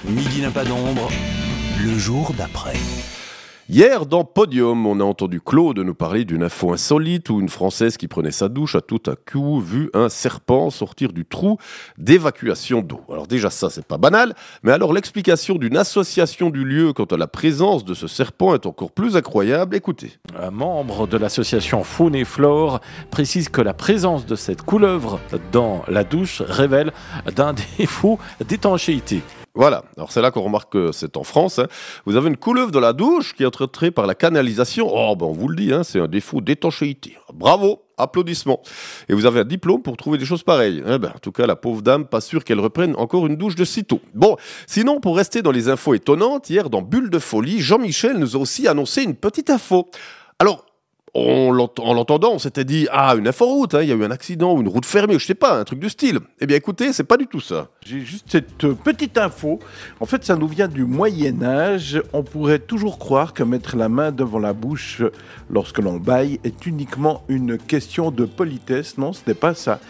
Midi n'a pas d'ombre, le jour d'après. Hier, dans Podium, on a entendu Claude nous parler d'une info insolite où une Française qui prenait sa douche a tout à coup vu un serpent sortir du trou d'évacuation d'eau. Alors déjà ça, c'est pas banal, mais alors l'explication d'une association du lieu quant à la présence de ce serpent est encore plus incroyable. Écoutez. Un membre de l'association Faune et Flore précise que la présence de cette couleuvre dans la douche révèle d'un défaut d'étanchéité. Voilà, alors c'est là qu'on remarque que c'est en France. Vous avez une couleuvre dans la douche qui est entretenue par la canalisation. Oh, ben on vous le dit, c'est un défaut d'étanchéité. Bravo, applaudissements. Et vous avez un diplôme pour trouver des choses pareilles. En tout cas, la pauvre dame, pas sûr qu'elle reprenne encore une douche de sitôt. Bon, sinon, pour rester dans les infos étonnantes, hier dans Bulle de Folie, Jean-Michel nous a aussi annoncé une petite info. Alors, en l'entendant, on s'était dit « Ah, une inforoute, il y a eu un accident ou une route fermée, je sais pas, un truc du style. » Eh bien écoutez, c'est pas du tout ça. J'ai juste cette petite info. En fait, ça nous vient du Moyen-Âge. On pourrait toujours croire que mettre la main devant la bouche lorsque l'on bâille est uniquement une question de politesse. Non, ce n'est pas ça.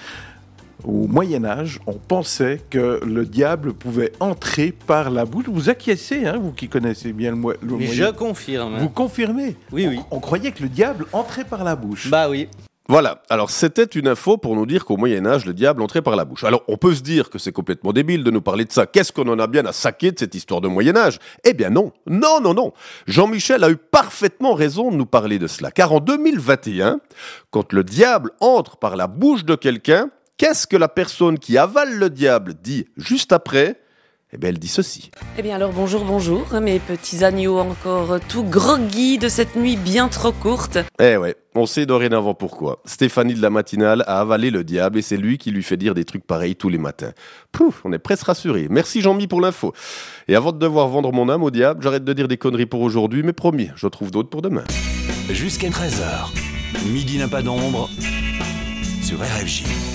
Au Moyen-Âge, on pensait que le diable pouvait entrer par la bouche. Vous acquiescez, vous qui connaissez bien le Mais Moyen-Âge. je confirme. Vous confirmez ? Oui. On croyait que le diable entrait par la bouche. Bah oui. Voilà, alors c'était une info pour nous dire qu'au Moyen-Âge, le diable entrait par la bouche. Alors on peut se dire que c'est complètement débile de nous parler de ça. Qu'est-ce qu'on en a bien à saquer de cette histoire de Moyen-Âge ? Eh bien non. Jean-Michel a eu parfaitement raison de nous parler de cela. Car en 2021, quand le diable entre par la bouche de quelqu'un, qu'est-ce que la personne qui avale le diable dit juste après ? Eh bien, elle dit ceci. Eh bien alors bonjour, mes petits agneaux encore tout groggy de cette nuit bien trop courte. Eh ouais, on sait dorénavant pourquoi. Stéphanie de la matinale a avalé le diable et c'est lui qui lui fait dire des trucs pareils tous les matins. Pouf, on est presque rassurés. Merci Jean-Mi pour l'info. Et avant de devoir vendre mon âme au diable, j'arrête de dire des conneries pour aujourd'hui, mais promis, je trouve d'autres pour demain. Jusqu'à 13h, Midi n'a pas d'ombre sur RFJ.